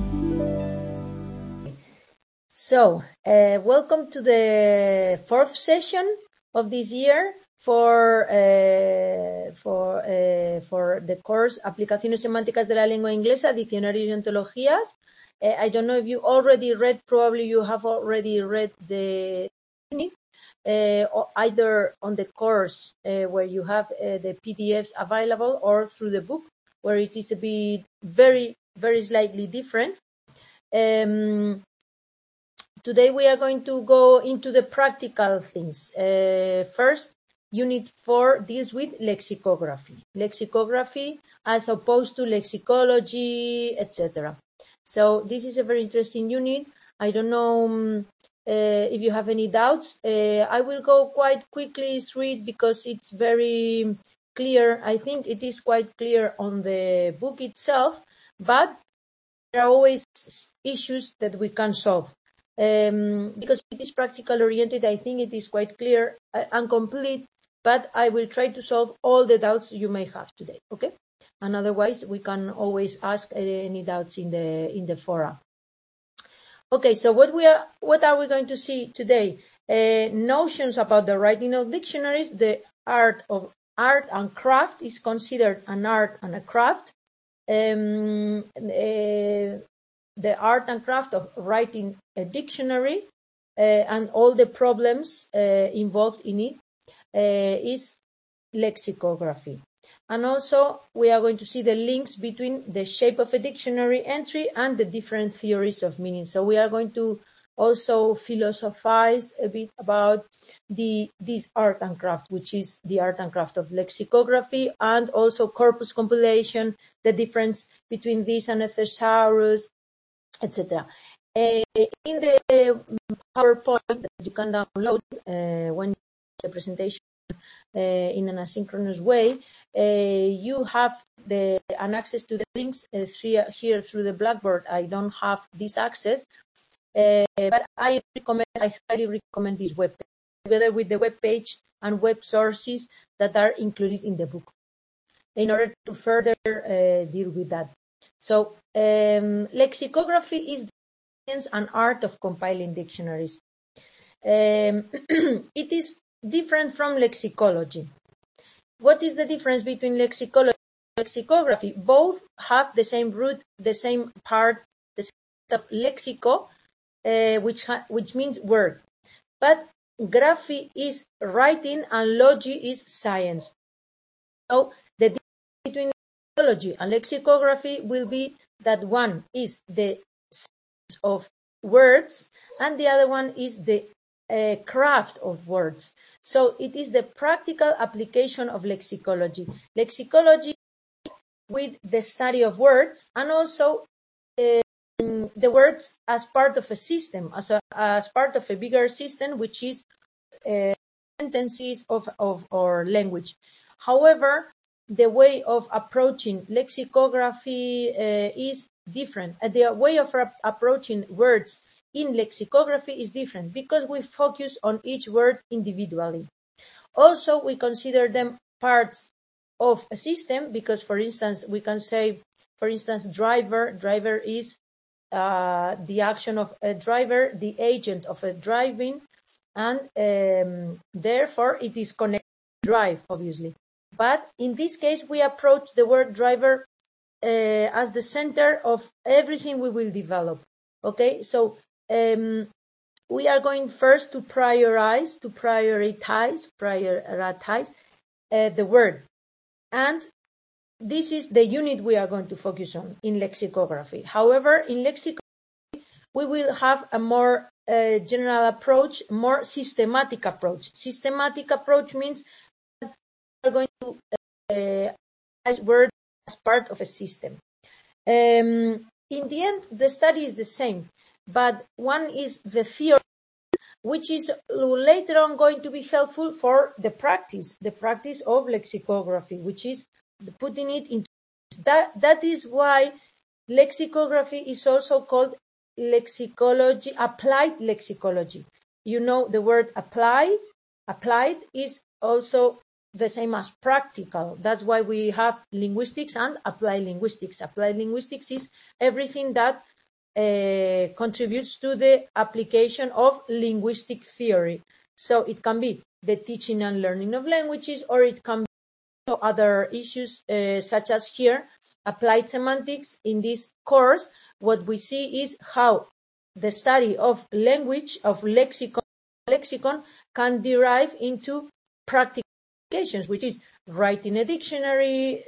So, welcome to the fourth session of this year for the course Aplicaciones Semánticas de la Lengua Inglesa, Diccionarios y Ontologías. I don't know if you already read, probably you have already read the unit, or either on the course where you have the PDFs available, or through the book where it is a bit very, very slightly different. Today we are going to go into the practical things. First, Unit 4 deals with lexicography. Lexicography as opposed to lexicology, etc. So this is a very interesting unit. I don't know if you have any doubts. I will go quite quickly through it because it's very clear. I think it is quite clear on the book itself, but there are always issues that we can solve. Because it is practical oriented, I think it is quite clear and complete, but I will try to solve all the doubts you may have today, okay? And otherwise, we can always ask any doubts in the fora. Okay, so what are we going to see today? Notions about the writing of dictionaries. The art and craft is considered an art and a craft. The art and craft of writing a dictionary and all the problems involved in it is lexicography. And also we are going to see the links between the shape of a dictionary entry and the different theories of meaning. So we are going to also philosophize a bit about this art and craft, which is the art and craft of lexicography, and also corpus compilation, the difference between this and a thesaurus, etc. In the PowerPoint that you can download when the presentation in an asynchronous way, you have an access to the links here through the Blackboard. I don't have this access, but I highly recommend this web page, together with the web page and web sources that are included in the book, in order to further deal with that. So, lexicography is the science and art of compiling dictionaries. It is different from lexicology. What is the difference between lexicology and lexicography? Both have the same root, the same part, the same of lexico, which means word. But graphy is writing and logy is science. So the difference between lexicology and lexicography will be that one is the science of words and the other one is the craft of words. So it is the practical application of lexicology. Lexicology is with the study of words and also the words as part of a system, as part of a bigger system, which is sentences of our language. However, the way of approaching lexicography is different. The way of approaching words in lexicography is different because we focus on each word individually. Also, we consider them parts of a system because, for instance, we can say, for instance, driver is the action of a driver, the agent of a driving, and therefore it is connected to drive, obviously. But in this case, we approach the word driver as the center of everything we will develop. Okay, so we are going first to prioritize the word, and this is the unit we are going to focus on in lexicography. However, in lexicography, we will have a more general approach, more systematic approach. Systematic approach means that we are going to analyze words as part of a system. In the end, the study is the same, but one is the theory, which is later on going to be helpful for the practice of lexicography, which is putting it into that is why lexicography is also called lexicology, applied lexicology. You know, the word applied is also the same as practical. That's why we have linguistics and applied linguistics. Applied linguistics is everything that contributes to the application of linguistic theory. So it can be the teaching and learning of languages, or it can be other issues such as here, applied semantics. In this course, what we see is how the study of language, of lexicon can derive into practical applications, which is writing a dictionary,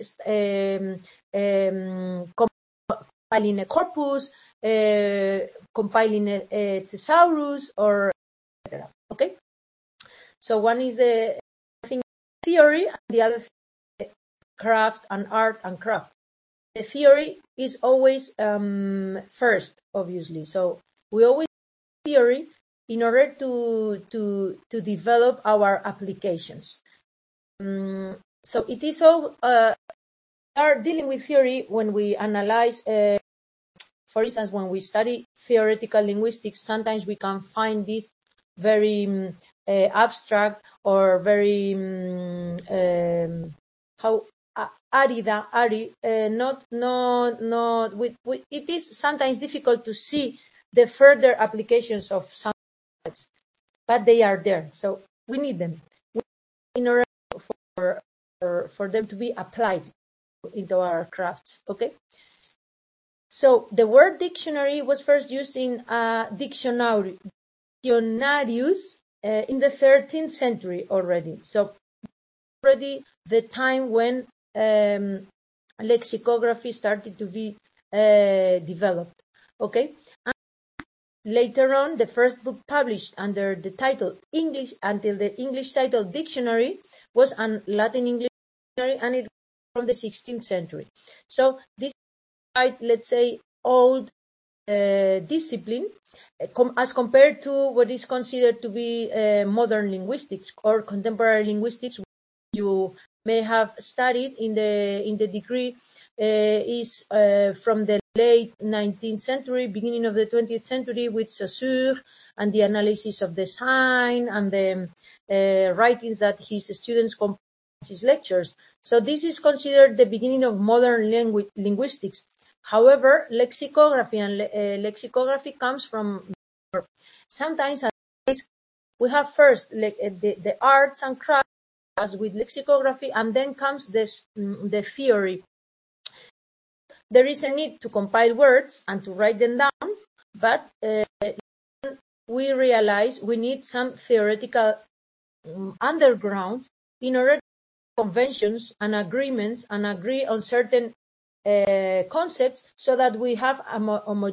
compiling a corpus, compiling a thesaurus, or etc. Okay? So one is the theory, and the other thing, craft and art and craft. The theory is always first, obviously. So we always theory in order to develop our applications. So it is all are dealing with theory when we analyze. For instance, when we study theoretical linguistics, sometimes we can find this very abstract or very it is sometimes difficult to see the further applications of some words, but they are there. So we need them in order for them to be applied into our crafts. Okay. So the word dictionary was first used in Dictionarius in the 13th century already. So already the time when lexicography started to be developed. Okay. And later on, the first book published under the title English, until the English title Dictionary, was an Latin English dictionary, and it was from the 16th century. So this is, let's say, old discipline as compared to what is considered to be modern linguistics or contemporary linguistics. You may have studied in the degree is from the late 19th century, beginning of the 20th century, with Saussure and the analysis of the sign and the writings that his students compiled his lectures. So this is considered the beginning of modern linguistics. However, lexicography comes from sometimes we have first the arts and crafts as with lexicography, and then comes the theory. There is a need to compile words and to write them down, but we realize we need some theoretical underground in order to conventions and agreements and agree on certain concepts, so that we have an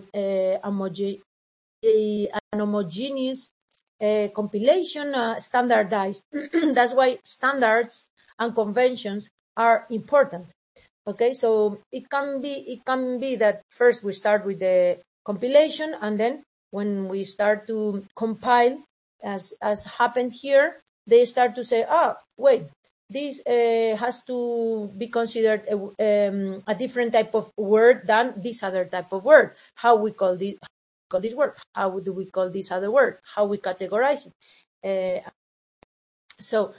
homogeneous compilation, standardized. That's why standards and conventions are important. Okay, so it can be that first we start with the compilation, and then when we start to compile, as happened here, they start to say, wait, this has to be considered a different type of word than this other type of word. How we call this word? How do we call this other word? How we categorize it? So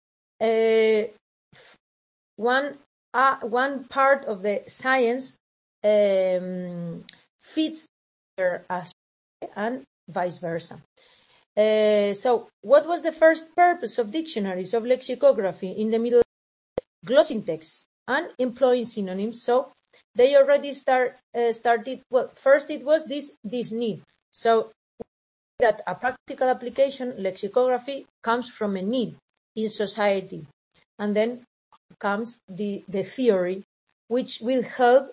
one part of the science fits their aspect, and vice versa. So what was the first purpose of dictionaries, of lexicography in the Middle Ages? Glossing texts and employing synonyms. So they already started, well, first it was this need. So that a practical application, lexicography, comes from a need in society. And then comes the theory, which will help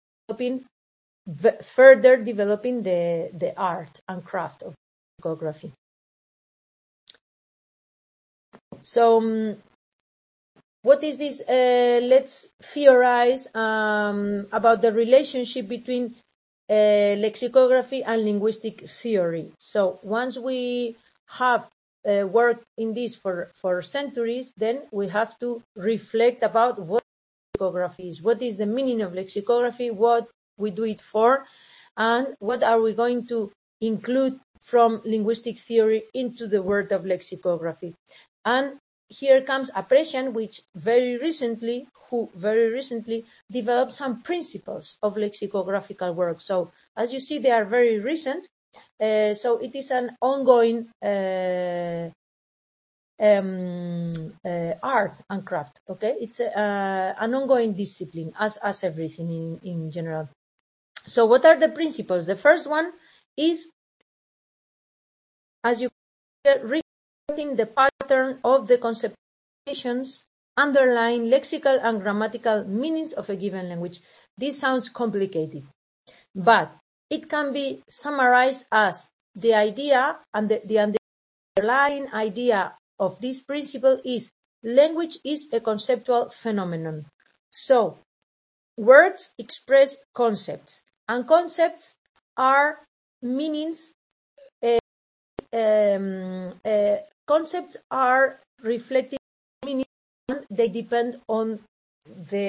further developing the art and craft of lexicography. So what is this? Let's theorize about the relationship between lexicography and linguistic theory. So once we have worked in this for centuries, then we have to reflect about what lexicography is, what is the meaning of lexicography, what we do it for, and what are we going to include from linguistic theory into the world of lexicography. And here comes Apprecian, who very recently developed some principles of lexicographical work. So as you see, they are very recent. So it is an ongoing art and craft. Okay, it's an ongoing discipline, as everything in general. So what are the principles? The first one is, as you can, rewriting the pattern of the conceptualizations underlying lexical and grammatical meanings of a given language. This sounds complicated, but it can be summarized as the idea, and the underlying idea of this principle is language is a conceptual phenomenon. So words express concepts, and concepts are meanings. Concepts are reflected meaning, and they depend on the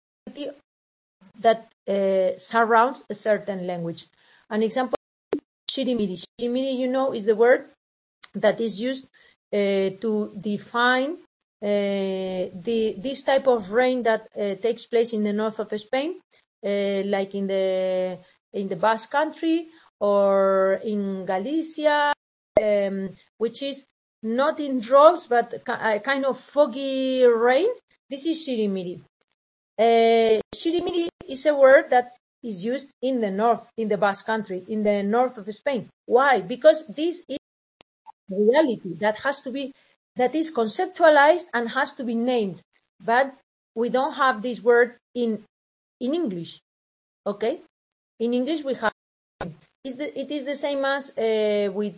that surrounds a certain language. An example, shirimiri. Shirimiri, you know, is the word that is used to define this type of rain that takes place in the north of Spain, like in the Basque Country or in Galicia, which is not in drops but a kind of foggy rain. This is shirimiri. Shirimiri is a word that is used in the north, in the Basque Country, in the north of Spain. Why? Because this is reality that is conceptualized and has to be named, but we don't have this word in English. Okay, in English we have it is the same as with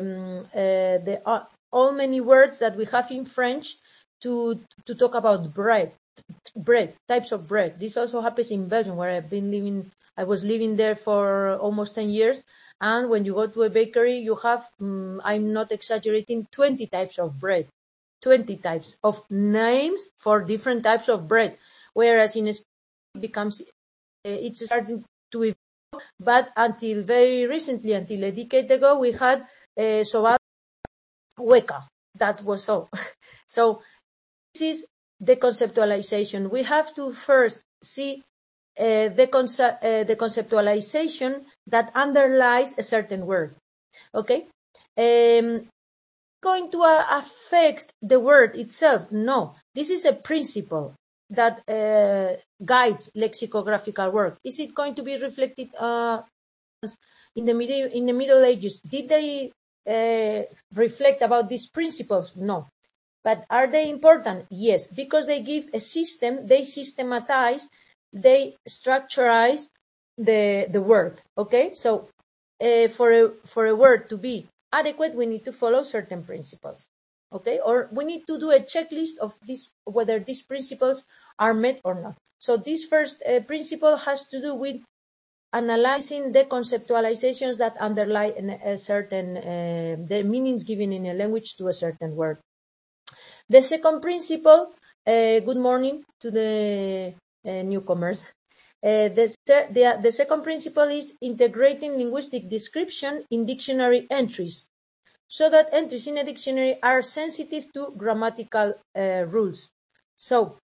all many words that we have in French to talk about bread, types of bread. This also happens in Belgium, where I was living there for almost 10 years. And when you go to a bakery, you have, I'm not exaggerating, 20 types of bread, 20 types of names for different types of bread. Whereas in Spain, it's starting to evolve, but until very recently, until a decade ago, we had sobada hueca. That was all. So this is the conceptualization. We have to first see the conceptualization that underlies a certain word. Okay? Going to affect the word itself? No. This is a principle that guides lexicographical work. Is it going to be reflected in the Middle Ages? Did they reflect about these principles? No. But are they important? Yes, because they give a system, they systematize, they structurize the word. Okay, so for a word to be adequate, we need to follow certain principles. Okay, or we need to do a checklist of this, whether these principles are met or not. So this first principle has to do with analyzing the conceptualizations that underlie a certain the meanings given in a language to a certain word. The second principle, good morning to the newcomers. The second principle is integrating linguistic description in dictionary entries, so that entries in a dictionary are sensitive to grammatical rules. So,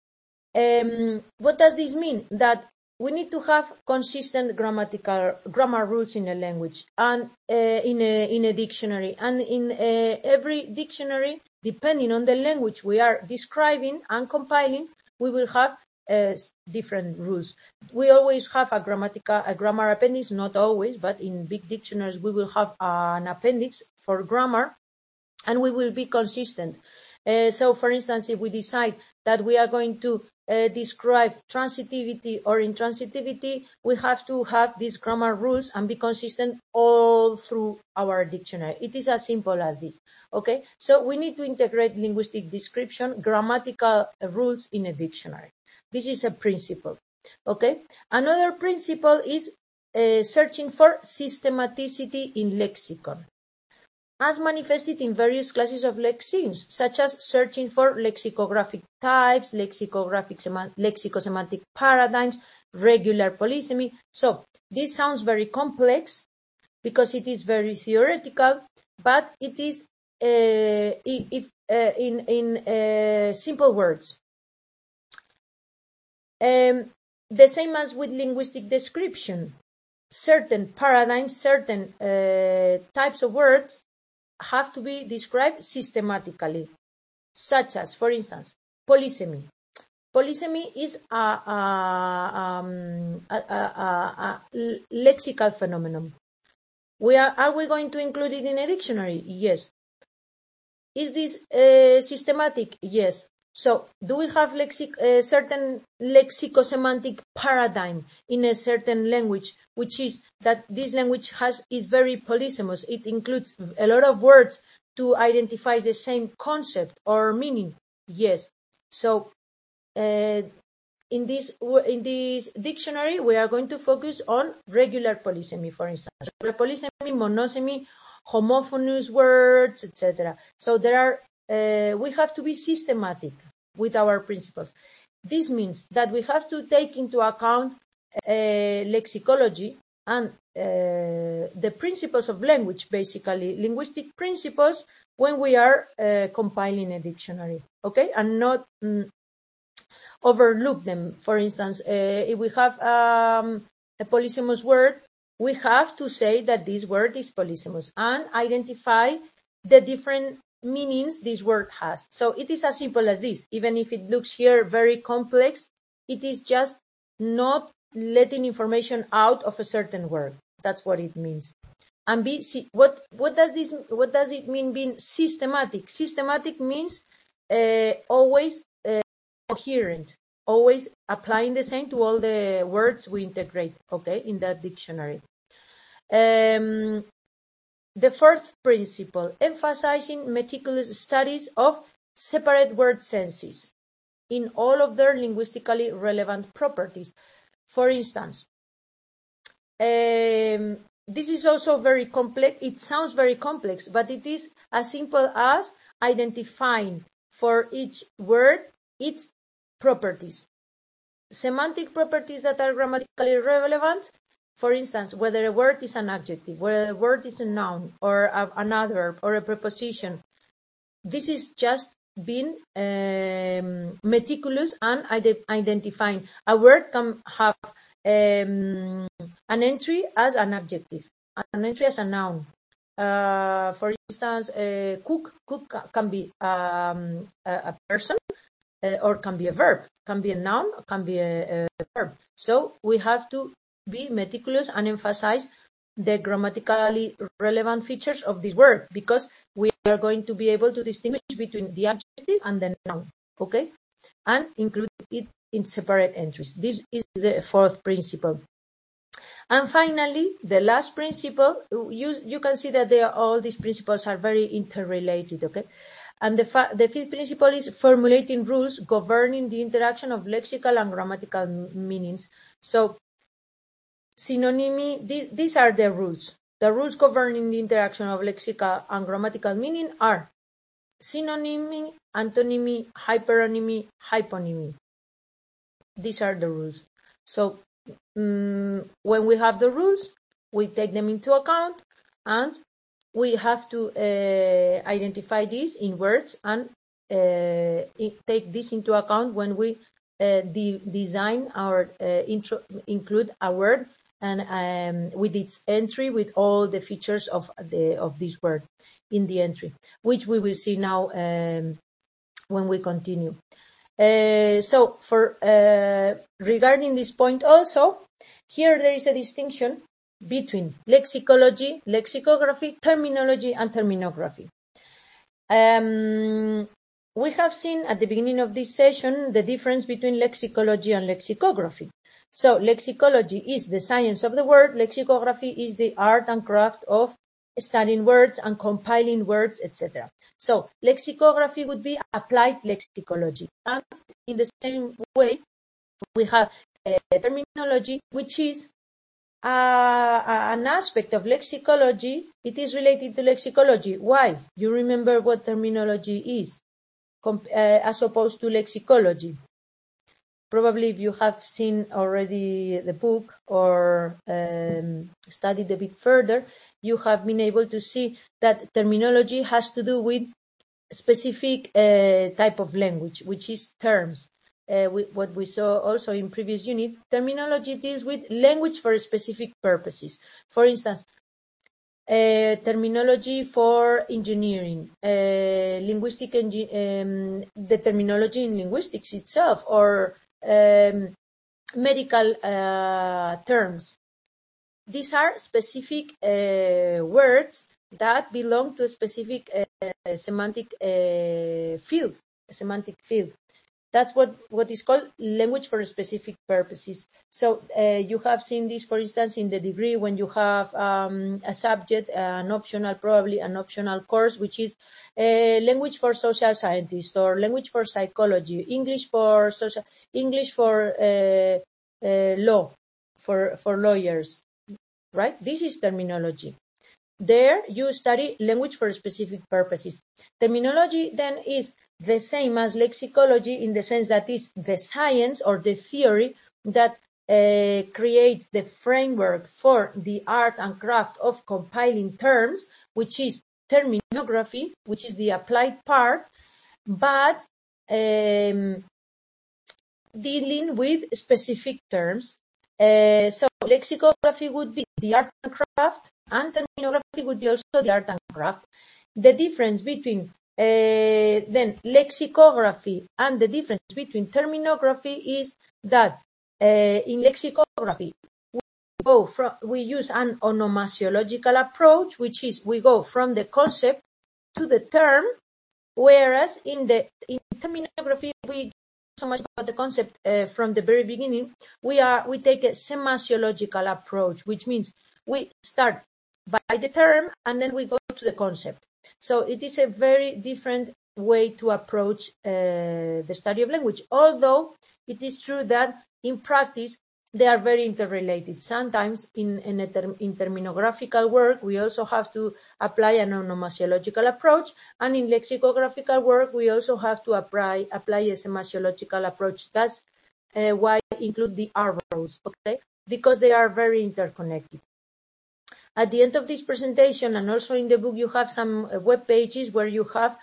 what does this mean? That we need to have consistent grammar rules in a language and in a dictionary. And in every dictionary, depending on the language we are describing and compiling, we will have different rules. We always have a grammar appendix, not always, but in big dictionaries we will have an appendix for grammar, and we will be consistent. So, for instance, if we decide that we are going to describe transitivity or intransitivity, we have to have these grammar rules and be consistent all through our dictionary. It is as simple as this. Okay, so we need to integrate linguistic description, grammatical rules in a dictionary. This is a principle. Okay, another principle is searching for systematicity in lexicon, as manifested in various classes of lexemes, such as searching for lexicographic types, lexicosemantic paradigms, regular polysemy. So this sounds very complex because it is very theoretical, but it is in simple words. The same as with linguistic description. Certain paradigms, certain types of words have to be described systematically, such as, for instance, polysemy. Polysemy is a lexical phenomenon. Are we going to include it in a dictionary? Yes. Is this systematic? Yes. So, do we have certain lexicosemantic paradigm in a certain language, which is that this language is very polysemous? It includes a lot of words to identify the same concept or meaning. Yes. So, in this dictionary, we are going to focus on regular polysemy, for instance. Regular polysemy, monosemy, homophonous words, etc. So we have to be systematic with our principles. This means that we have to take into account lexicology and the principles of language, basically linguistic principles, when we are compiling a dictionary, okay, and not overlook them. For instance, if we have a polysemous word, we have to say that this word is polysemous and identify the different meanings this word has. So it is as simple as this. Even if it looks here very complex, it is just not letting information out of a certain word. That's what it means. And what does it mean being systematic? Systematic means always coherent, always applying the same to all the words we integrate, okay, in that dictionary. The fourth principle, emphasizing meticulous studies of separate word senses in all of their linguistically relevant properties. For instance, this is also very complex. It sounds very complex, but it is as simple as identifying for each word its properties. Semantic properties that are grammatically relevant. For instance, whether a word is an adjective, whether a word is a noun or an adverb or a preposition. This is just being meticulous and identifying. A word can have an entry as an adjective, an entry as a noun. For instance, cook can be a person or can be a verb, can be a noun, can be a verb. So we have to be meticulous and emphasize the grammatically relevant features of this word, because we are going to be able to distinguish between the adjective and the noun, okay? And include it in separate entries. This is the fourth principle. And finally, the last principle, you can see that all these principles are very interrelated, okay? And the fifth principle is formulating rules governing the interaction of lexical and grammatical meanings. So, synonymy, these are the rules. The rules governing the interaction of lexical and grammatical meaning are synonymy, antonymy, hyperonymy, hyponymy. These are the rules. So, when we have the rules, we take them into account, and we have to identify these in words and take this into account when we design our include a word and with its entry, with all the features of this word in the entry, which we will see now when we continue. So for regarding this point also, here there is a distinction between lexicology, lexicography, terminology, and terminography. We have seen at the beginning of this session the difference between lexicology and lexicography. So lexicology is the science of the word, lexicography is the art and craft of studying words and compiling words, etc. So lexicography would be applied lexicology. And in the same way, we have terminology, which is an aspect of lexicology. It is related to lexicology. Why? You remember what terminology is as opposed to lexicology. probably if you have seen already the book or studied a bit further, you have been able to see that terminology has to do with specific type of language, which is terms. What we saw also in previous unit, terminology deals with language for specific purposes. For instance, terminology for engineering, the terminology in linguistics itself, or medical terms. These are specific words that belong to a specific semantic field. That's what is called language for specific purposes. So you have seen this, for instance, in the degree when you have a subject, probably an optional course, which is language for social scientists or language for psychology, English for law, for lawyers, right? This is terminology. There you study language for specific purposes. Terminology then is the same as lexicology in the sense that is the science or the theory that creates the framework for the art and craft of compiling terms, which is terminography, which is the applied part, but dealing with specific terms. So lexicography would be the art and craft, and terminography would be also the art and craft. The difference between then lexicography and the difference between terminography is that in lexicography we use an onomasiological approach, which is we go from the concept to the term, whereas in terminography we so much about the concept from the very beginning. We take a semasiological approach, which means we start by the term and then we go to the concept. So it is a very different way to approach the study of language, although it is true that in practice they are very interrelated. Sometimes in terminographical work we also have to apply an onomasiological approach, and in lexicographical work we also have to apply a semasiological approach. That's why I include the arrows, okay? Because they are very interconnected. At the end of this presentation, and also in the book, you have some web pages where you have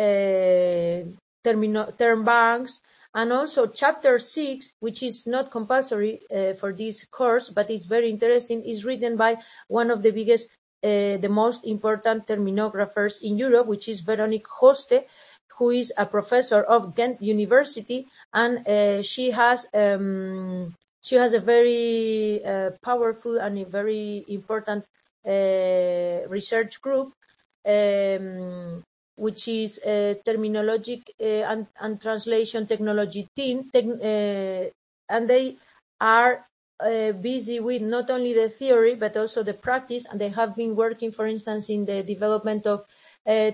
term banks, and also chapter 6, which is not compulsory for this course, but it's very interesting, is written by one of the biggest, the most important terminographers in Europe, which is Veronique Hoste, who is a professor of Ghent University, and she has a very powerful and a very important research group, which is a terminologic and translation technology team, and they are busy with not only the theory but also the practice, and they have been working, for instance, in the development of a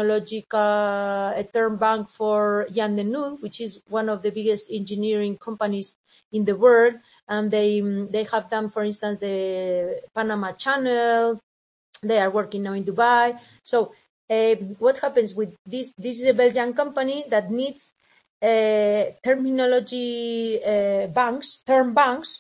term bank for Jan de Nul, which is one of the biggest engineering companies in the world, and they have done, for instance, the Panama Channel. They are working now in Dubai. So what happens with this? This is a Belgian company that needs terminology banks, term banks,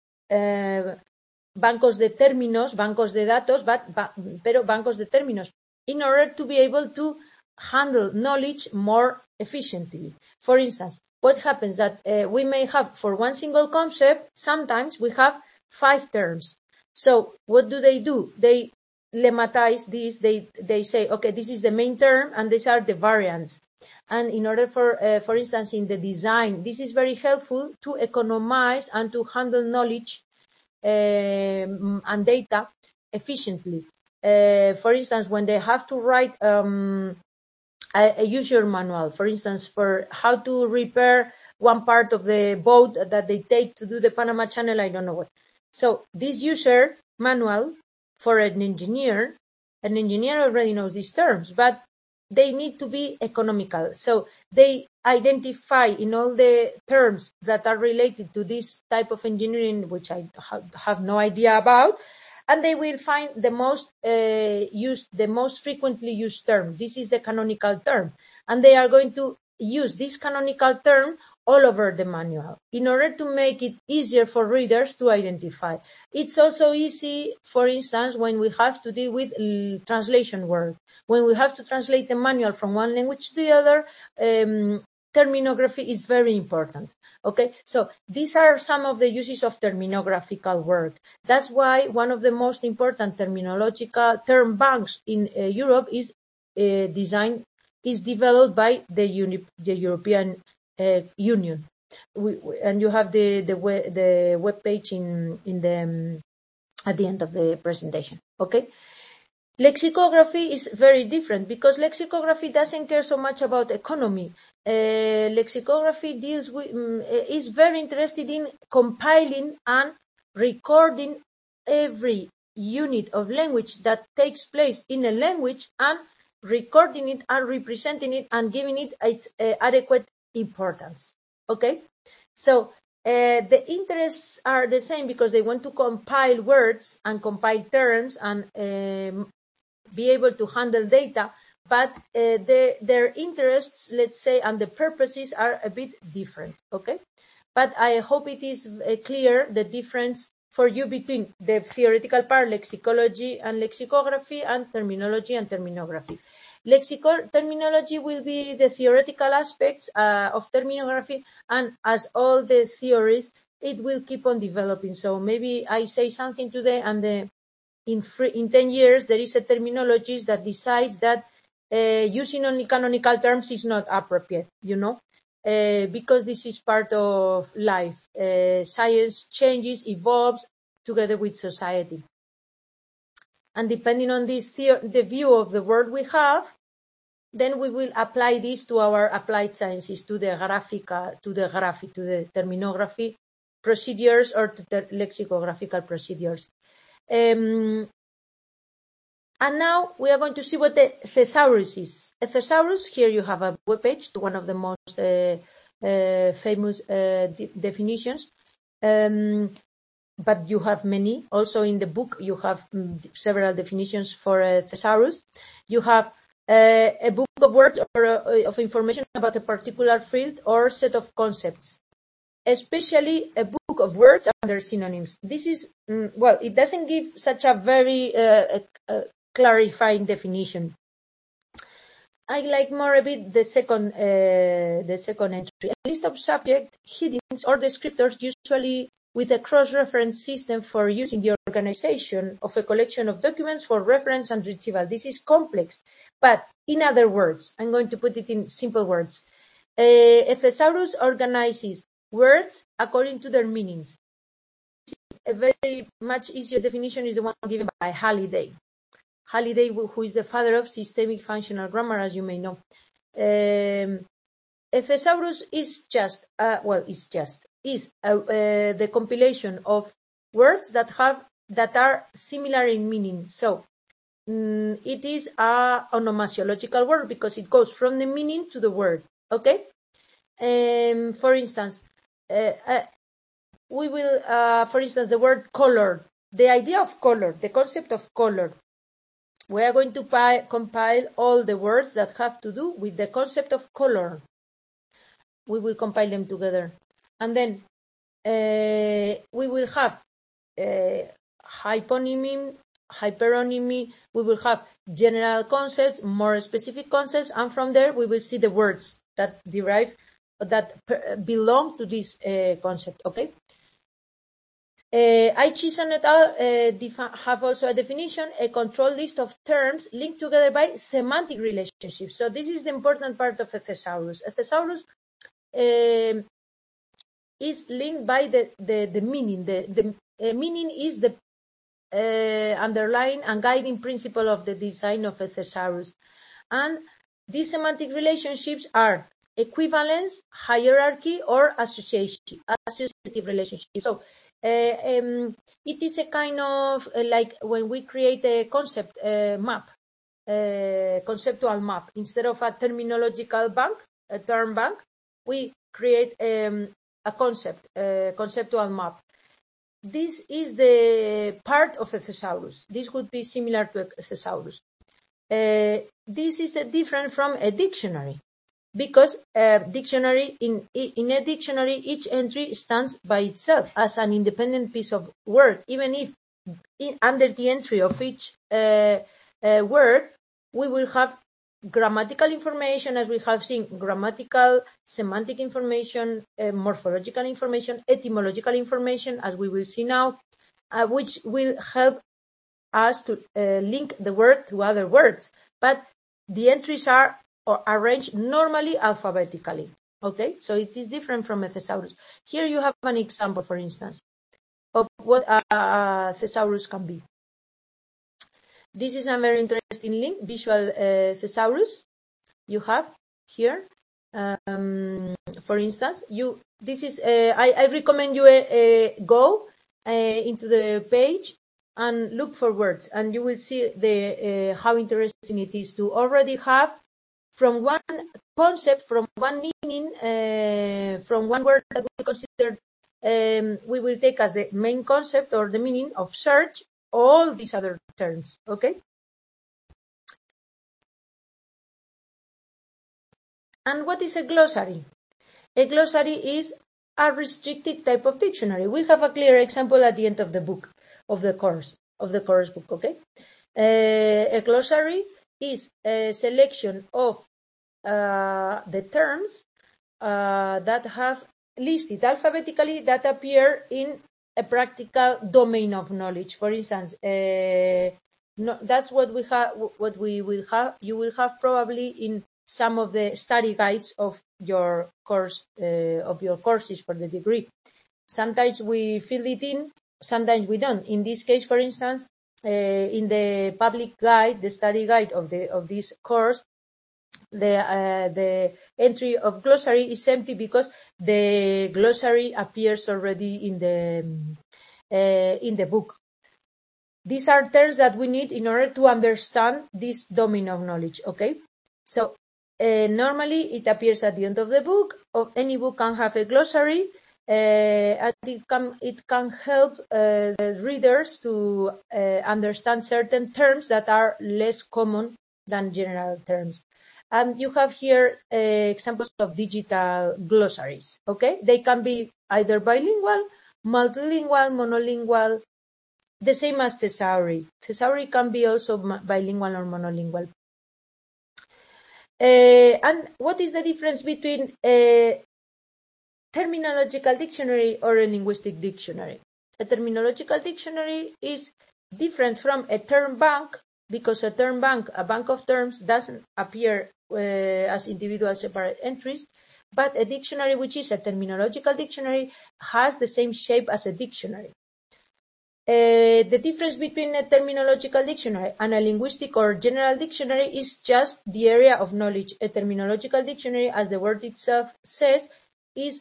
bancos de términos, bancos de datos, pero bancos de términos, in order to be able to handle knowledge more efficiently. For instance, what happens that we may have, for one single concept, sometimes we have 5 terms. So what do? They lemmatize this. They say, okay, this is the main term and these are the variants. And in order for instance, in the design, this is very helpful to economize and to handle knowledge and data efficiently. For instance, when they have to write a user manual, for instance, for how to repair one part of the boat that they take to do the Panama Channel, I don't know what. So this user manual for an engineer already knows these terms, but they need to be economical. So they identify in all the terms that are related to this type of engineering, which I have no idea about, and they will find the most frequently used term. This is the canonical term, and they are going to use this canonical term all over the manual in order to make it easier for readers to identify. It's also easy, for instance, when we have to deal with translation work. When we have to translate the manual from one language to the other, terminography is very important. Okay, so these are some of the uses of terminographical work. That's why one of the most important terminological term banks in Europe is developed by the European Union. And you have the web page in the at the end of the presentation. Okay. Lexicography is very different because lexicography doesn't care so much about economy. Lexicography is very interested in compiling and recording every unit of language that takes place in a language and recording it and representing it and giving it its adequate importance. Okay? So the interests are the same because they want to compile words and compile terms and be able to handle data, but their interests, let's say, and the purposes are a bit different. Okay? But I hope it is clear the difference for you between the theoretical part, lexicology and lexicography, and terminology and terminography. Terminology will be the theoretical aspects of terminography, and as all the theories, it will keep on developing. So maybe I say something today, and in 10 years, there is a terminology that decides that using only canonical terms is not appropriate, because this is part of life. Science changes, evolves together with society. And depending on this the view of the world we have, then we will apply this to our applied sciences, to the terminography procedures or to the lexicographical procedures. And now we are going to see what the thesaurus is. A thesaurus, here you have a webpage to one of the most famous definitions. But you have many. Also in the book, you have several definitions for a thesaurus. You have a book of words or of information about a particular field or set of concepts, especially a book of words and their synonyms. This is, it doesn't give such a very clarifying definition. I like more a bit the second entry. A list of subject headings or descriptors, usually with a cross-reference system for use in the organization of a collection of documents for reference and retrieval. This is complex, but in other words, I'm going to put it in simple words. A thesaurus organizes words according to their meanings. A very much easier definition is the one given by Halliday. Halliday, who is the father of systemic functional grammar, as you may know. A thesaurus is the compilation of words that are similar in meaning. So it is a onomasiological word because it goes from the meaning to the word. Okay. For instance, we will, for instance, the word color, the idea of color, the concept of color. We are going to compile all the words that have to do with the concept of color. We will compile them together. And then we will have hyperonymy, we will have general concepts, more specific concepts, and from there we will see the words that belong to this concept, okay? Aichison et al. Have also a definition, a control list of terms linked together by semantic relationships. So this is the important part of a thesaurus. A thesaurus is linked by the meaning. The meaning is the underlying and guiding principle of the design of a thesaurus. And these semantic relationships are equivalence, hierarchy, or associative relationships. So it is a kind of like when we create a concept map, conceptual map. Instead of a terminological bank, a term bank, we create a conceptual map. This is the part of a thesaurus. This would be similar to a thesaurus. This is different from a dictionary. because dictionary in a dictionary, each entry stands by itself as an independent piece of work, even if under the entry of each word we will have grammatical information, as we have seen, grammatical, semantic information, morphological information, etymological information, as we will see now, which will help us to link the word to other words. But the entries are arranged normally alphabetically. Okay, so it is different from a thesaurus. Here you have an example, for instance, of what a thesaurus can be. This is a very interesting link, visual thesaurus. You have here, for instance, I recommend you go into the page and look for words, and you will see how interesting it is to already have from one concept, from one meaning, from one word that we consider we will take as the main concept or the meaning of search, all these other terms, okay? And what is a glossary? A glossary is a restricted type of dictionary. We have a clear example at the end of the book, of the course book, okay? A glossary is a selection of the terms that have listed alphabetically that appear in a practical domain of knowledge. For instance, that's what we have. What we will have, you will have probably in some of the study guides of your course, of your courses for the degree. Sometimes we fill it in, sometimes we don't. In this case, for instance, in the public guide, the study guide of this course, the entry of glossary is empty because the glossary appears already in the book. These are terms that we need in order to understand this domain of knowledge, okay? So normally it appears at the end of the book. Any book can have a glossary, and it can help the readers to understand certain terms that are less common than general terms. And you have here examples of digital glossaries, okay? They can be either bilingual, multilingual, monolingual, the same as thesauri. Thesauri can be also bilingual or monolingual. And what is the difference between a terminological dictionary or a linguistic dictionary? A terminological dictionary is different from a term bank because a bank of terms doesn't appear as individual separate entries, but a dictionary, which is a terminological dictionary, has the same shape as a dictionary. The difference between a terminological dictionary and a linguistic or general dictionary is just the area of knowledge. A terminological dictionary, as the word itself says, is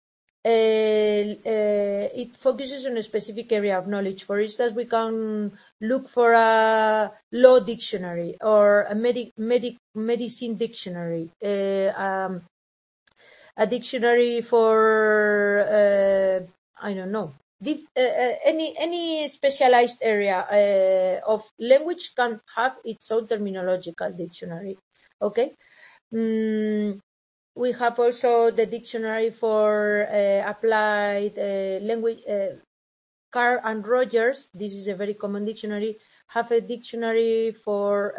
it focuses on a specific area of knowledge. For instance, we can look for a law dictionary or a medicine dictionary, a dictionary for I don't know. Any specialized area of language can have its own terminological dictionary. Okay. We have also the dictionary for applied language. Carr and Rogers, this is a very common dictionary, have a dictionary for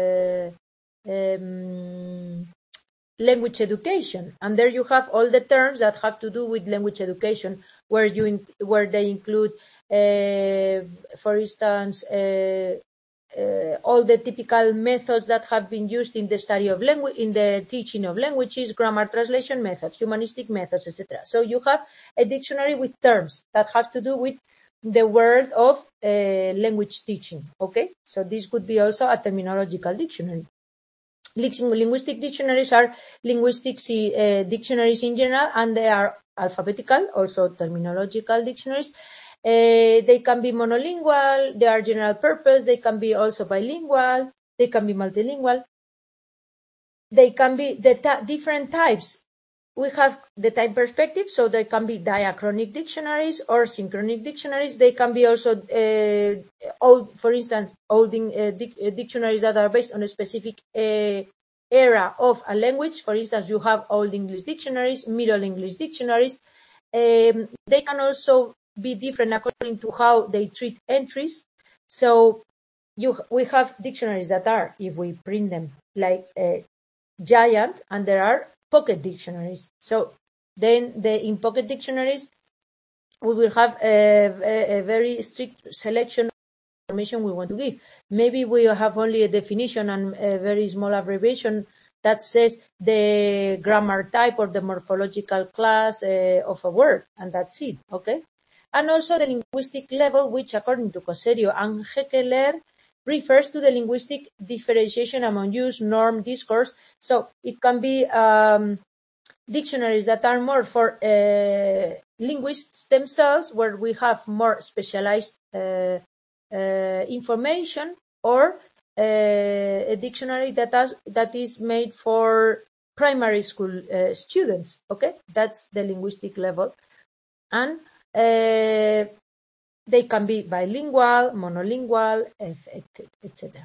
language education, and there you have all the terms that have to do with language education, where they include, for instance, all the typical methods that have been used in the study of language, in the teaching of languages, grammar, translation methods, humanistic methods, etc. So you have a dictionary with terms that have to do with the world of language teaching. Okay, so this could be also a terminological dictionary. Linguistic dictionaries are linguistic dictionaries in general, and they are alphabetical, also terminological dictionaries. They can be monolingual, they are general purpose, they can be also bilingual, they can be multilingual. They can be different types. We have the time perspective, so they can be diachronic dictionaries or synchronic dictionaries. They can be also, for instance, dictionaries that are based on a specific era of a language. For instance, you have Old English dictionaries, Middle English dictionaries. They can also be different according to how they treat entries. So we have dictionaries that are, if we print them, like giant, and there are pocket dictionaries. So then in pocket dictionaries, we will have a very strict selection of information we want to give. Maybe we have only a definition and a very small abbreviation that says the grammar type or the morphological class of a word, and that's it, okay? And also the linguistic level, which according to Coserio and Heckler refers to the linguistic differentiation among use, norm, discourse. So it can be dictionaries that are more for linguists themselves, where we have more specialized information, or a dictionary that is made for primary school students. Okay, that's the linguistic level, and they can be bilingual, monolingual, etc.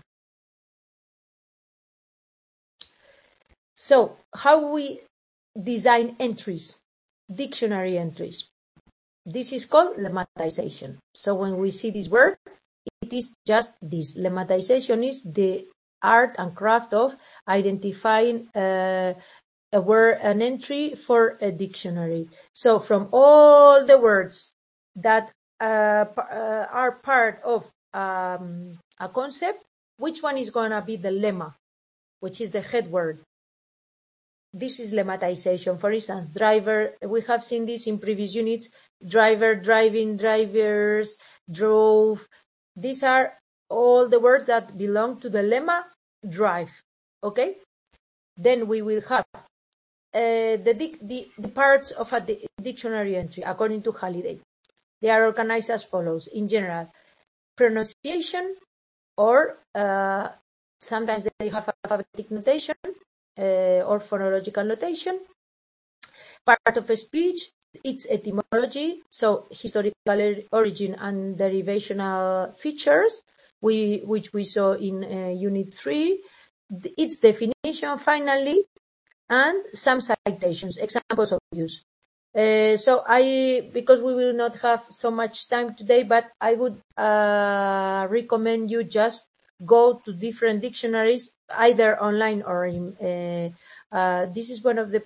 So how we design entries, dictionary entries. This is called lemmatization. So when we see this word, it is just this. Lemmatization is the art and craft of identifying a word, an entry for a dictionary. So from all the words that are part of a concept, which one is going to be the lemma, which is the head word? This is lemmatization. For instance, driver, we have seen this in previous units. Driver, driving, drivers, drove. These are all the words that belong to the lemma drive. Okay? Then we will have the parts of a dictionary entry according to Halliday. They are organized as follows. In general, pronunciation, or sometimes they have alphabetic notation, or phonological notation. Part of a speech, its etymology, so historical origin and derivational features, which we saw in Unit 3. Its definition, finally, and some citations, examples of use. Because we will not have so much time today, but I would recommend you just go to different dictionaries, either online or in. This is one of the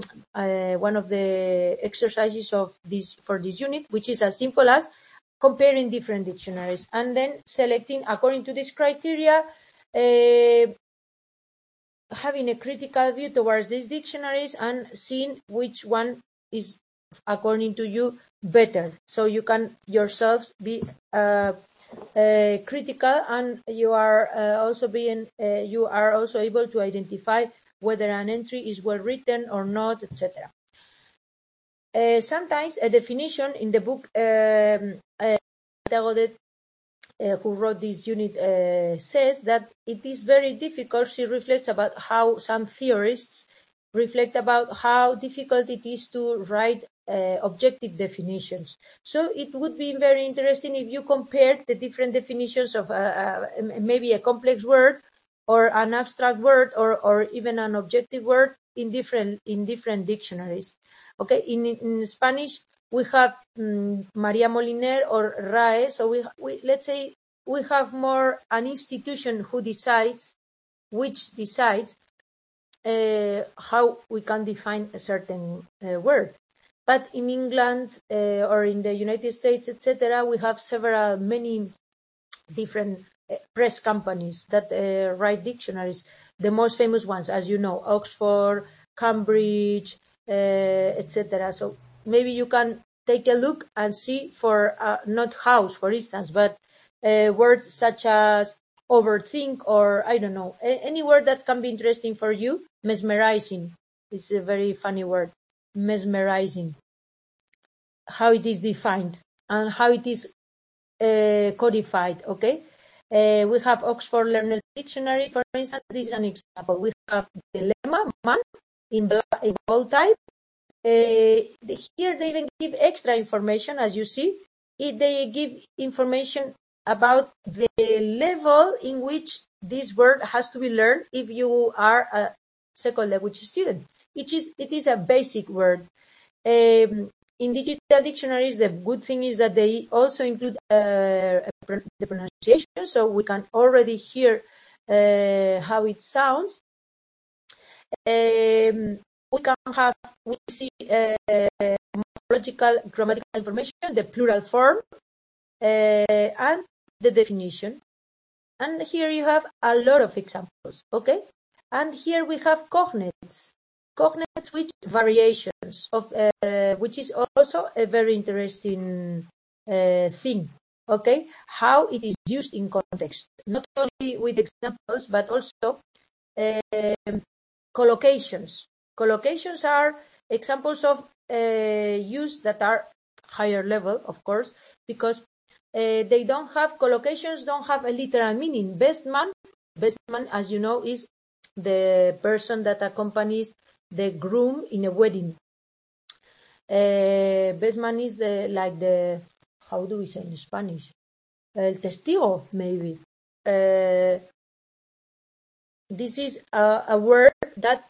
exercises of this for this unit, which is as simple as comparing different dictionaries and then selecting according to this criteria, having a critical view towards these dictionaries and seeing which one is, according to you, better. So you can yourselves be critical, and you are also able to identify whether an entry is well written or not, etc. Sometimes a definition in the book, who wrote this unit, says that it is very difficult. She reflects about how some theorists reflect about how difficult it is to write objective definitions. So it would be very interesting if you compared the different definitions of maybe a complex word or an abstract word or even an objective word in different dictionaries. Okay, in Spanish we have María Moliner or RAE. So we let's say we have more an institution who decides how we can define a certain word. But in England or in the United States, etc., we have many different press companies that write dictionaries. The most famous ones, as you know, Oxford, Cambridge, etc. So maybe you can take a look and see for not house, for instance, but words such as overthink, or I don't know, any word that can be interesting for you. Mesmerizing is a very funny word. Mesmerizing. How it is defined and how it is codified. Okay. We have Oxford Learner's Dictionary, for instance. This is an example. We have the lemma, man, in bold type. Here they even give extra information, as you see. They give information about the level in which this word has to be learned if you are second language student. It is a basic word. In digital dictionaries, the good thing is that they also include the pronunciation, so we can already hear how it sounds. We see morphological, grammatical information, the plural form, and the definition. And here you have a lot of examples, okay? And here we have cognates. Cognates with variations of, which is also a very interesting thing, okay? How it is used in context, not only with examples, but also collocations. Collocations are examples of use that are higher level, of course, because they don't have, collocations don't have a literal meaning. Best man, as you know, is the person that accompanies the groom in a wedding. Best man is the, how do we say in Spanish? El testigo, maybe. This is a word that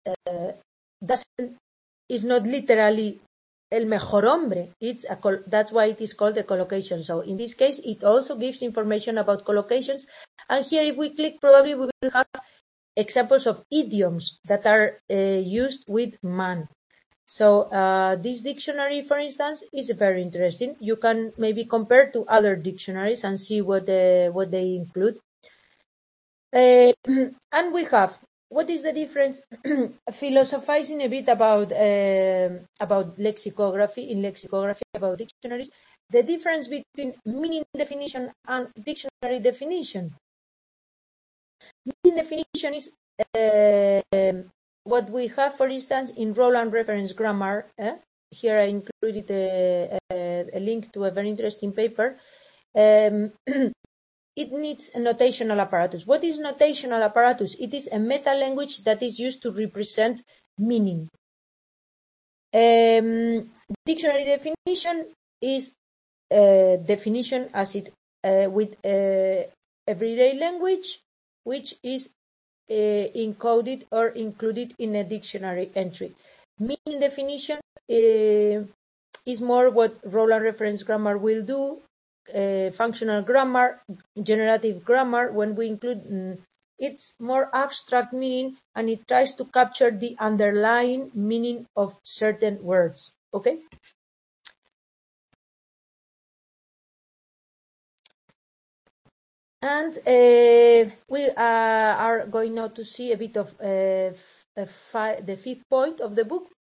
is not literally el mejor hombre. That's why it is called a collocation. So in this case, it also gives information about collocations. And here, if we click, probably we will have examples of idioms that are used with man. So this dictionary, for instance, is very interesting. You can maybe compare to other dictionaries and see what they include. And we have, what is the difference? Philosophizing a bit about lexicography, about dictionaries, the difference between meaning definition and dictionary definition. Meaning definition is what we have, for instance, in Roland Reference Grammar. Here I included a link to a very interesting paper. It needs a notational apparatus. What is notational apparatus? It is a meta-language that is used to represent meaning. Dictionary definition is definition as it with everyday language, which is encoded or included in a dictionary entry. Meaning definition is more what Roland Reference Grammar will do. Functional grammar, generative grammar, when we include, it's more abstract meaning, and it tries to capture the underlying meaning of certain words, okay? And we are going now to see a bit of the fifth point of the book,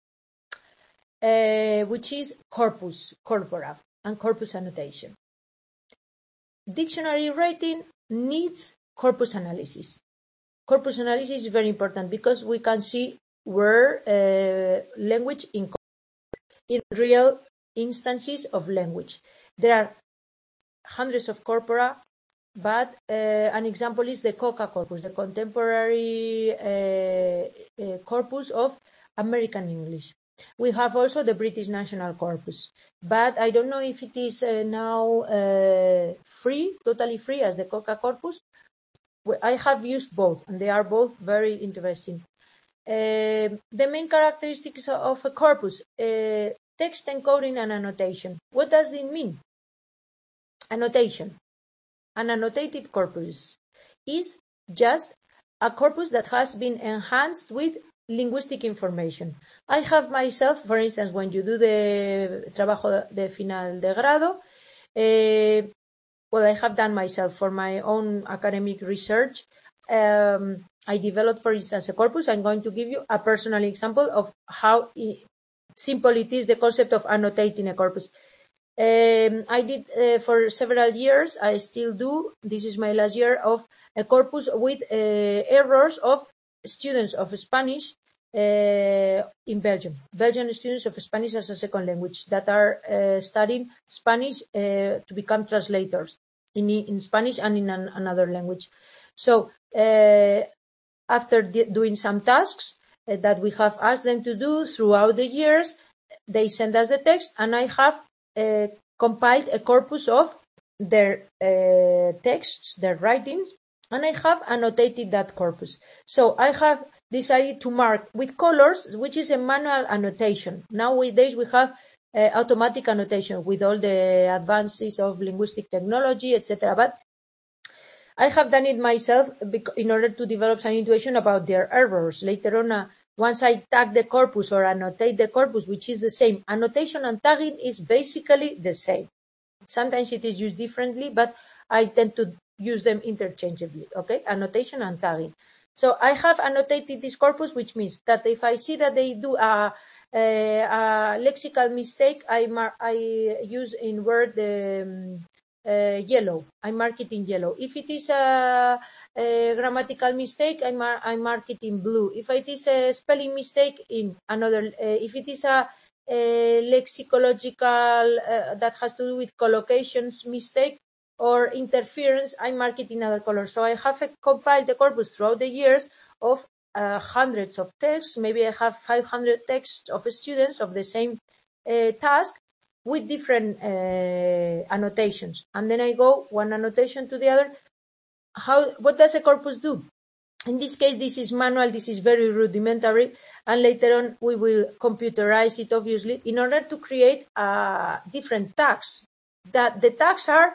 which is corpus, corpora, and corpus annotation. Dictionary writing needs corpus analysis. Corpus analysis is very important because we can see where language in real instances of language. There are hundreds of corpora, but an example is the COCA corpus, the contemporary corpus of American English. We have also the British National Corpus, but I don't know if it is now free, totally free as the COCA corpus. I have used both, and they are both very interesting. The main characteristics of a corpus, text encoding and annotation. What does it mean? Annotation. An annotated corpus is just a corpus that has been enhanced with linguistic information. I have myself, for instance, when you do the trabajo de final de grado, I have done myself for my own academic research. I developed, for instance, a corpus. I'm going to give you a personal example of how simple it is, the concept of annotating a corpus. I did for several years, I still do, this is my last year, of a corpus with errors of students of Spanish in Belgium. Belgian students of Spanish as a second language that are studying Spanish to become translators in Spanish and in another language. So after doing some tasks that we have asked them to do throughout the years, they send us the text, and I have compiled a corpus of their texts, their writings, and I have annotated that corpus. So I have decided to mark with colors, which is a manual annotation. Nowadays we have automatic annotation with all the advances of linguistic technology, etc. But I have done it myself in order to develop some intuition about their errors. Later on, once I tag the corpus or annotate the corpus, which is the same, annotation and tagging is basically the same. Sometimes it is used differently, but I tend to use them interchangeably, okay? Annotation and tagging. So I have annotated this corpus, which means that if I see that they do a lexical mistake, I use in Word yellow. I mark it in yellow. If it is a grammatical mistake, I mark it in blue. If it is a spelling mistake, in another. If it is a lexicological that has to do with collocations mistake or interference, I mark it in other color. So I have compiled the corpus throughout the years of hundreds of texts. Maybe I have 500 texts of students of the same task with different annotations. And then I go one annotation to the other. What does a corpus do? In this case, this is manual, this is very rudimentary, and later on we will computerize it, obviously, in order to create different tags. That the tags are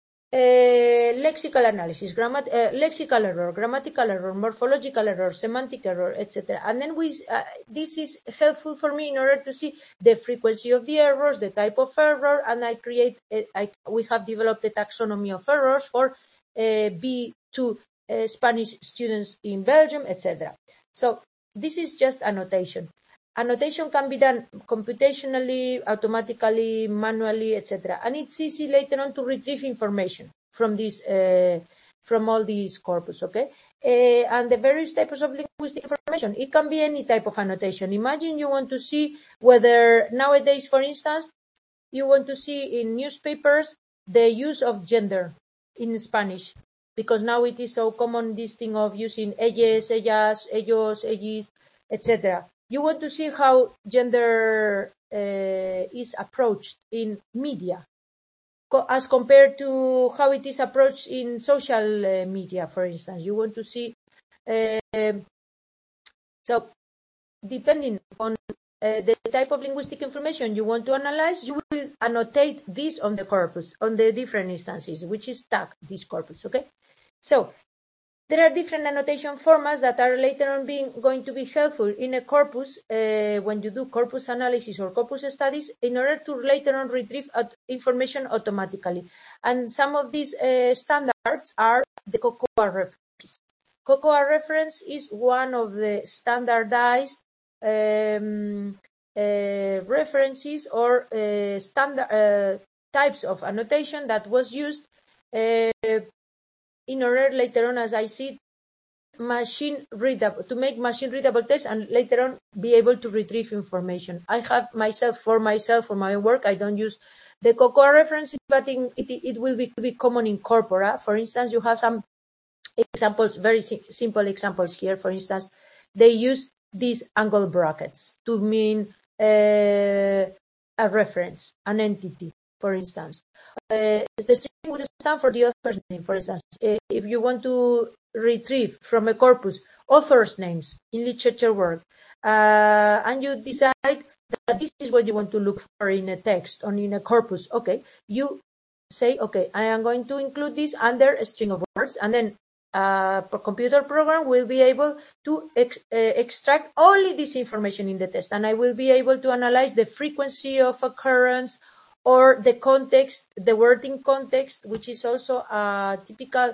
lexical analysis, lexical error, grammatical error, morphological error, semantic error, etc. And then this is helpful for me in order to see the frequency of the errors, the type of error, and we have developed a taxonomy of errors for B2 Spanish students in Belgium, etc. So this is just annotation. Annotation can be done computationally, automatically, manually, etc. And it's easy later on to retrieve information from this, from all these corpus, okay? And the various types of linguistic information, it can be any type of annotation. Imagine you want to see whether nowadays, for instance, you want to see in newspapers the use of gender in Spanish, because now it is so common, this thing of using ellas, ellas, ellos, ellis, etc. You want to see how gender is approached in media as compared to how it is approached in social media, for instance. You want to see, so depending on the type of linguistic information you want to analyze, you will annotate this on the corpus, on the different instances, which is tag this corpus, okay? So there are different annotation formats that are later on going to be helpful in a corpus when you do corpus analysis or corpus studies in order to later on retrieve information automatically. And some of these standards are the COCOA references. COCOA reference is one of the standardized references or standard types of annotation that was used in order later on, as I see, to make machine readable tests and later on be able to retrieve information. I have for my work, I don't use the COCOA references, but it will be common in corpora. For instance, you have some examples, very simple examples here. For instance, they use these angle brackets to mean a reference, an entity, for instance. The string will stand for the author's name, for instance. If you want to retrieve from a corpus authors' names in literature work, and you decide that this is what you want to look for in a text or in a corpus, okay, you say, okay, I am going to include this under a string of words, and then a computer program will be able to extract only this information in the test, and I will be able to analyze the frequency of occurrence or the context, the wording context, which is also a typical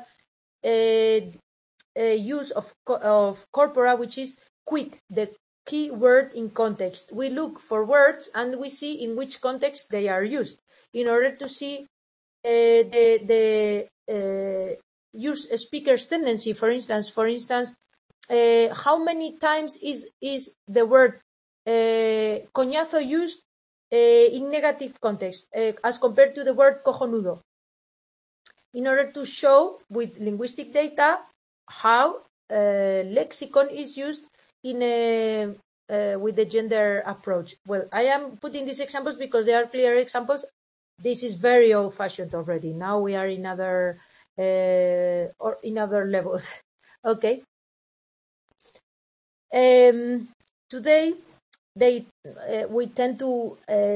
use of corpora, which is quick, the key word in context. We look for words and we see in which context they are used in order to see the speaker's tendency. For instance, how many times is the word coñazo used in negative context as compared to the word cojonudo, in order to show with linguistic data how lexicon is used in with the gender approach. Well, I am putting these examples because they are clear examples. This is very old-fashioned already. Now we are in other levels. Okay. Today, we tend to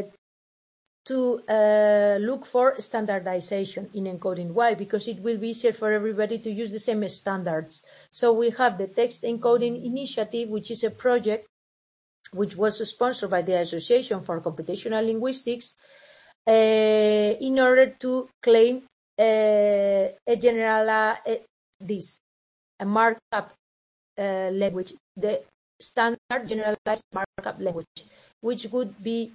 look for standardization in encoding. Why? Because it will be easier for everybody to use the same standards. So we have the Text Encoding Initiative, which is a project which was sponsored by the Association for Computational Linguistics, in order to claim a markup language, the standard generalized markup language, which would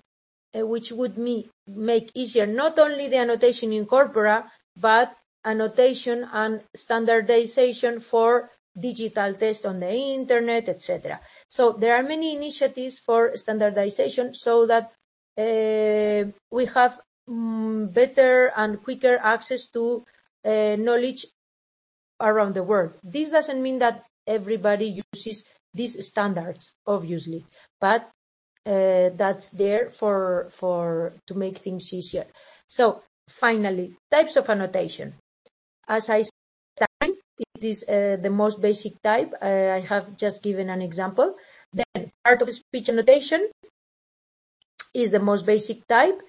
make easier not only the annotation in corpora, but annotation and standardization for digital text on the internet, etc. So there are many initiatives for standardization so that we have better and quicker access to knowledge around the world. This doesn't mean that everybody uses these standards, obviously, but that's there to make things easier. So finally, types of annotation. As I said, it is the most basic type. I have just given an example. Then part of speech annotation is the most basic type.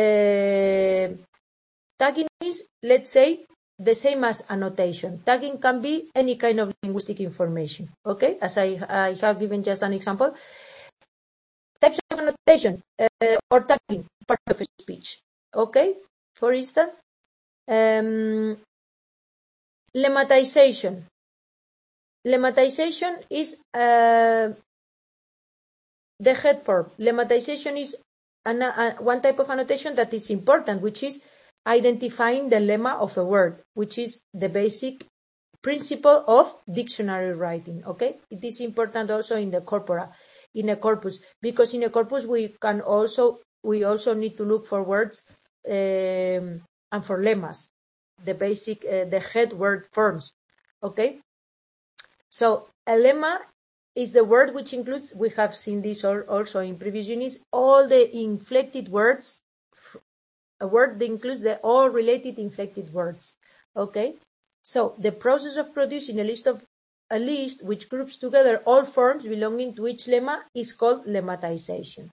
Tagging is, let's say, the same as annotation. Tagging can be any kind of linguistic information. Okay, as I have given just an example. Types of annotation or tagging, part of a speech. Okay, for instance, lemmatization. Lemmatization is the head form. Lemmatization is one type of annotation that is important, which is identifying the lemma of a word, which is the basic principle of dictionary writing. Okay, it is important also in the corpora, in a corpus, because in a corpus we also need to look for words and for lemmas, the basic the head word forms. Okay, so a lemma is the word which includes, we have seen this also in previous units, all the inflected words, a word that includes all related inflected words. Okay, so the process of producing a list which groups together all forms belonging to each lemma is called lemmatization.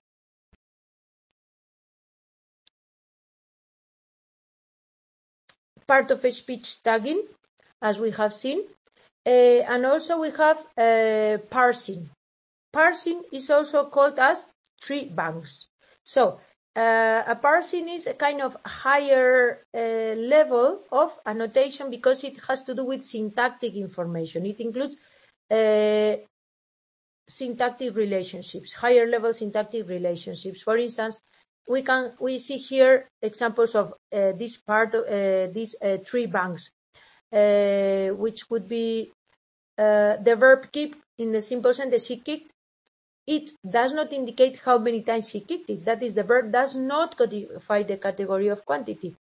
Part of a speech tagging, as we have seen, and also we have parsing. Parsing is also called as tree banks. So a parsing is a kind of higher level of annotation because it has to do with syntactic information. It includes syntactic relationships, higher level syntactic relationships. For instance, we see here examples of this part of these tree banks, which would be the verb keep in the simple sentence, he kicked. It does not indicate how many times he kicked it. That is, the verb does not codify the category of quantity.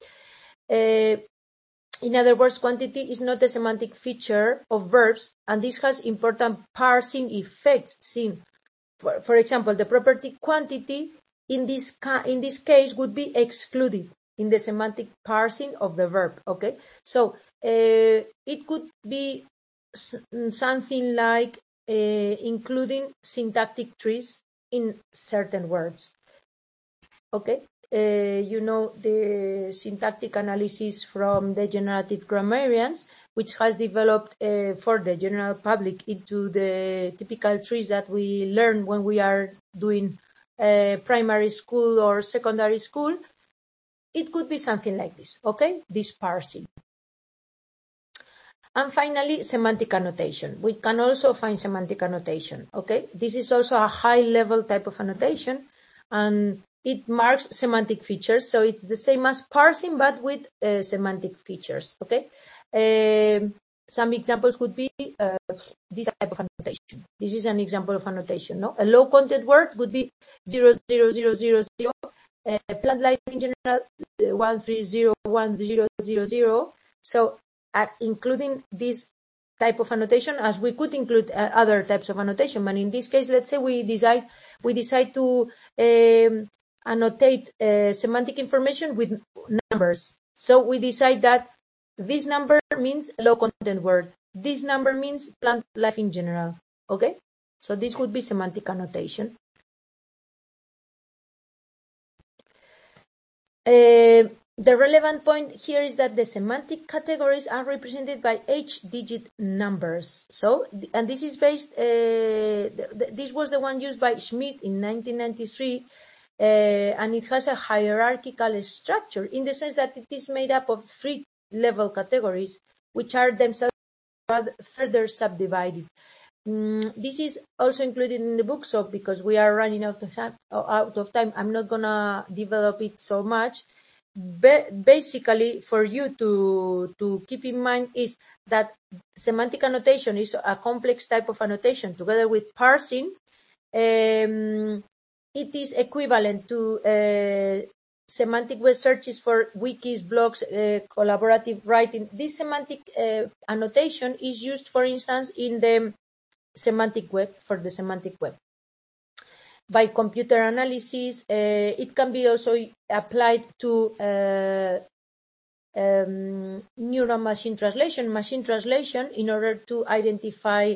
In other words, quantity is not a semantic feature of verbs, and this has important parsing effects seen. For example, the property quantity in this case would be excluded in the semantic parsing of the verb. Okay, so it could be something like including syntactic trees in certain words. Okay, the syntactic analysis from the generative grammarians, which has developed for the general public into the typical trees that we learn when we are doing primary school or secondary school. It could be something like this. Okay, this parsing. And finally, semantic annotation. We can also find semantic annotation. Okay, this is also a high-level type of annotation, and it marks semantic features. So it's the same as parsing, but with semantic features. Okay, some examples would be this type of annotation. This is an example of annotation. No, a low-content word would be 00000. Plant life in general 1301000. So including this type of annotation, as we could include other types of annotation, but in this case, let's say we decide to annotate semantic information with numbers. So we decide that this number means low content word. This number means plant life in general. Okay, So this would be semantic annotation. The relevant point here is that the semantic categories are represented by H-digit numbers. So, and this is based, this was the one used by Schmidt in 1993, and it has a hierarchical structure in the sense that it is made up of 3 level categories, which are themselves further subdivided. This is also included in the book, so because we are running out of time, I'm not gonna develop it so much. Basically, for you to keep in mind is that semantic annotation is a complex type of annotation together with parsing. It is equivalent to semantic web searches for wikis, blogs, collaborative writing. This semantic annotation is used, for instance, in the semantic web, for the semantic web. By computer analysis, it can be also applied to neural machine translation in order to identify,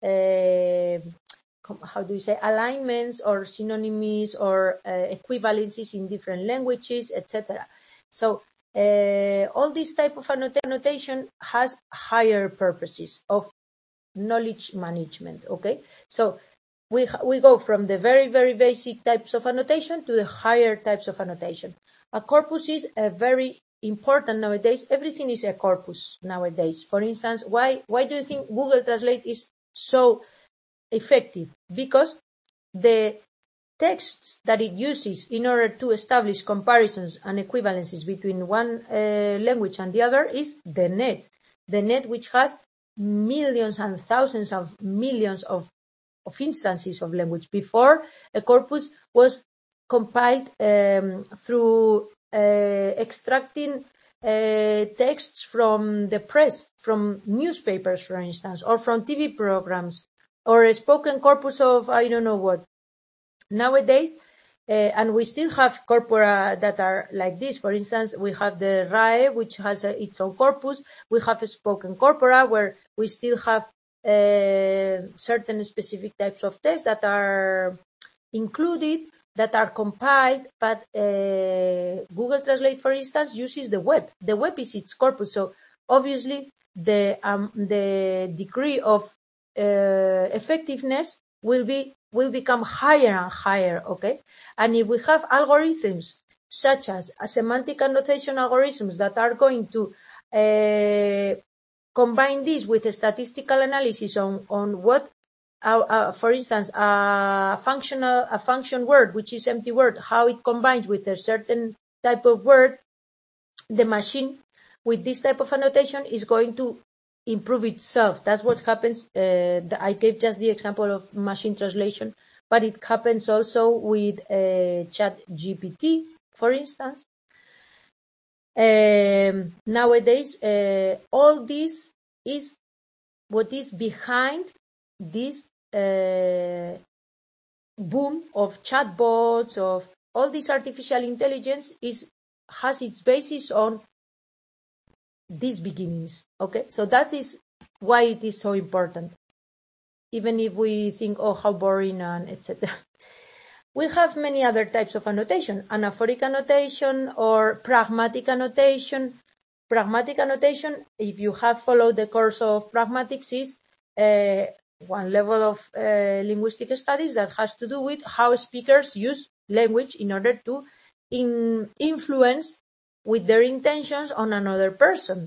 alignments or synonyms or equivalencies in different languages, etc. So all this type of annotation has higher purposes of knowledge management. Okay, so we go from the very, very basic types of annotation to the higher types of annotation. A corpus is very important nowadays. Everything is a corpus nowadays. For instance, why do you think Google Translate is so effective? Because the texts that it uses in order to establish comparisons and equivalencies between one language and the other is the net. The net, which has millions and thousands of millions of instances of language. Before, a corpus was compiled through extracting texts from the press, from newspapers, for instance, or from TV programs, or a spoken corpus of I don't know what. Nowadays, and we still have corpora that are like this. For instance, we have the RAE, which has its own corpus. We have a spoken corpora where we still have certain specific types of text that are included, that are compiled, but Google Translate, for instance, uses the web. The web is its corpus, so obviously the degree of effectiveness will become higher and higher, okay? And if we have algorithms such as a semantic annotation algorithms that are going to combine this with a statistical analysis on what, for instance, a function word, which is empty word, how it combines with a certain type of word, the machine with this type of annotation is going to improve itself. That's what happens. I gave just the example of machine translation, but it happens also with ChatGPT, for instance. Nowadays, all this is what is behind this boom of chatbots, of all this artificial intelligence has its basis on these beginnings. Okay, so that is why it is so important, even if we think, oh, how boring and etc. We have many other types of annotation: anaphoric annotation or pragmatic annotation. Pragmatic annotation, if you have followed the course of pragmatics, is one level of linguistic studies that has to do with how speakers use language in order to influence with their intentions on another person.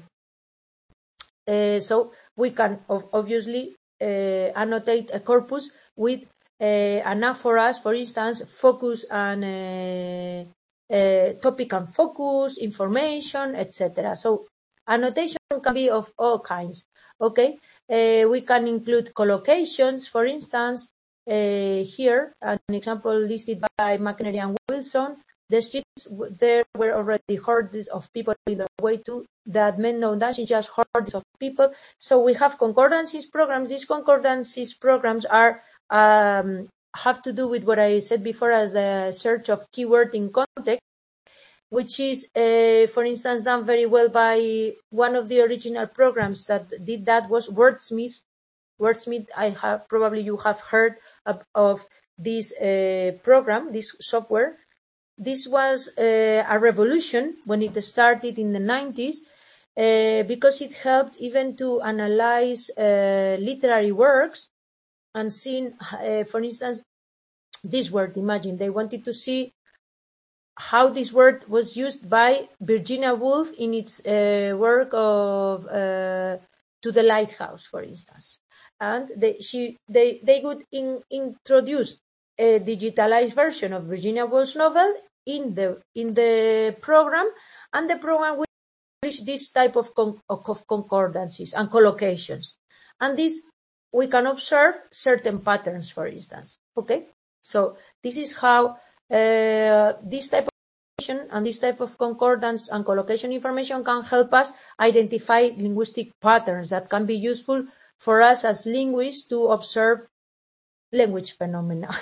So we can obviously annotate a corpus with anaphoras, for instance, focus and topic and focus, information, etc. So annotation can be of all kinds. Okay, we can include collocations, for instance. Here, an example listed by McNary and Wilson. The streets there were already hordes of people in the way to that meant no dancing, just hordes of people. So we have concordances programs. These concordances programs are have to do with what I said before as the search of keyword in context, which is, for instance, done very well by one of the original programs that did that was Wordsmith. Wordsmith, probably you have heard of this program, this software. This was a revolution when it started in the 90s, because it helped even to analyze literary works and seeing, for instance, this word. Imagine they wanted to see how this word was used by Virginia Woolf in its work of To the Lighthouse, for instance. And they would introduce a digitalized version of Virginia Woolf's novel in the program, and the program will publish this type of concordances and collocations. And this, we can observe certain patterns, for instance. Okay? So this is how this type of information and this type of concordance and collocation information can help us identify linguistic patterns that can be useful for us as linguists to observe language phenomena.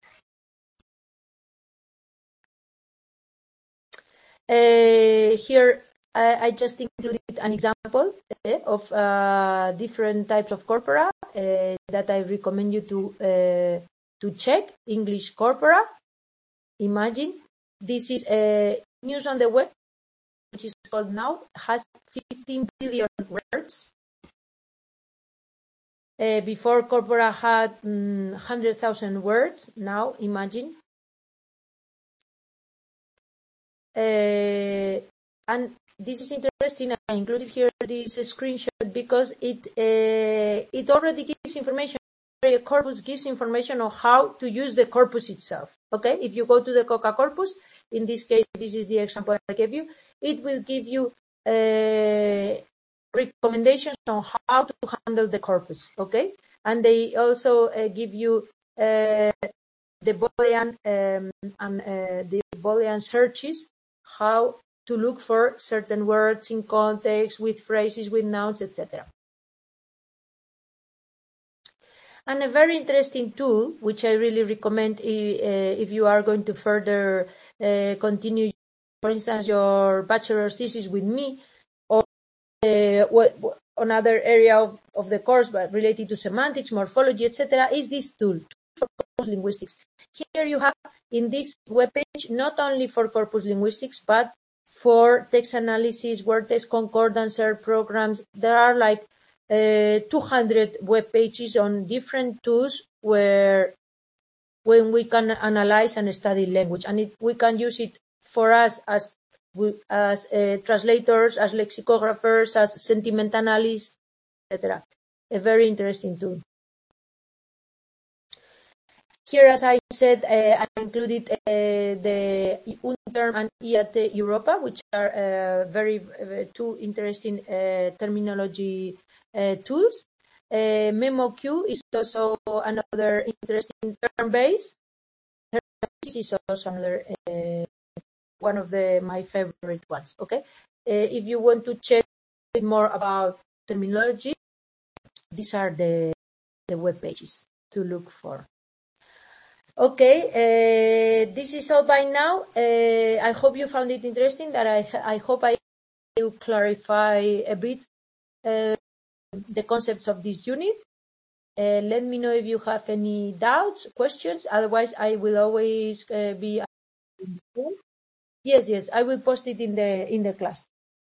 Here I just included an example of different types of corpora that I recommend you to check. English corpora. Imagine this is news on the web, which is called Now, has 15 billion words. Before corpora had 100,000 words. Now imagine. And this is interesting. I included here this screenshot because it already gives information. A corpus gives information on how to use the corpus itself. Okay, if you go to the COCA corpus, in this case, this is the example I gave you. It will give you recommendations on how to handle the corpus. Okay, and they also give you the Boolean and the Boolean searches, how to look for certain words in context, with phrases, with nouns, etc. And a very interesting tool, which I really recommend if you are going to further continue, for instance, your bachelor's thesis with me, or another area of the course, but related to semantics, morphology, etc., is this tool for corpus linguistics. Here you have in this webpage not only for corpus linguistics, but for text analysis, word text concordance programs. There are like 200 web pages on different tools when we can analyze and study language, and we can use it for us as translators, as lexicographers, as sentiment analysts, etc. A very interesting tool. Here, as I said, I included the UNTERM and IAT Europa, which are two interesting terminology tools. MemoQ is also another interesting term-based. This is also another one of my favorite ones. Okay, if you want to check a bit more about terminology, these are the web pages to look for. Okay, this is all by now. I hope you found it interesting. That I hope I will clarify a bit the concepts of this unit. Let me know if you have any doubts, questions. Otherwise, I will always be. Yes, I will post it in the class.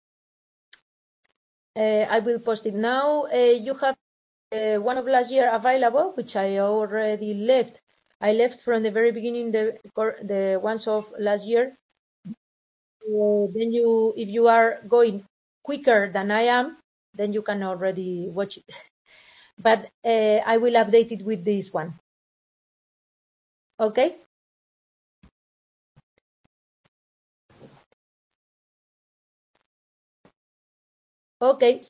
I will post it now. You have one of last year available, which I already left. I left from the very beginning the ones of last year. Then if you are going quicker than I am, then you can already watch it. But I will update it with this one. Okay? Okay.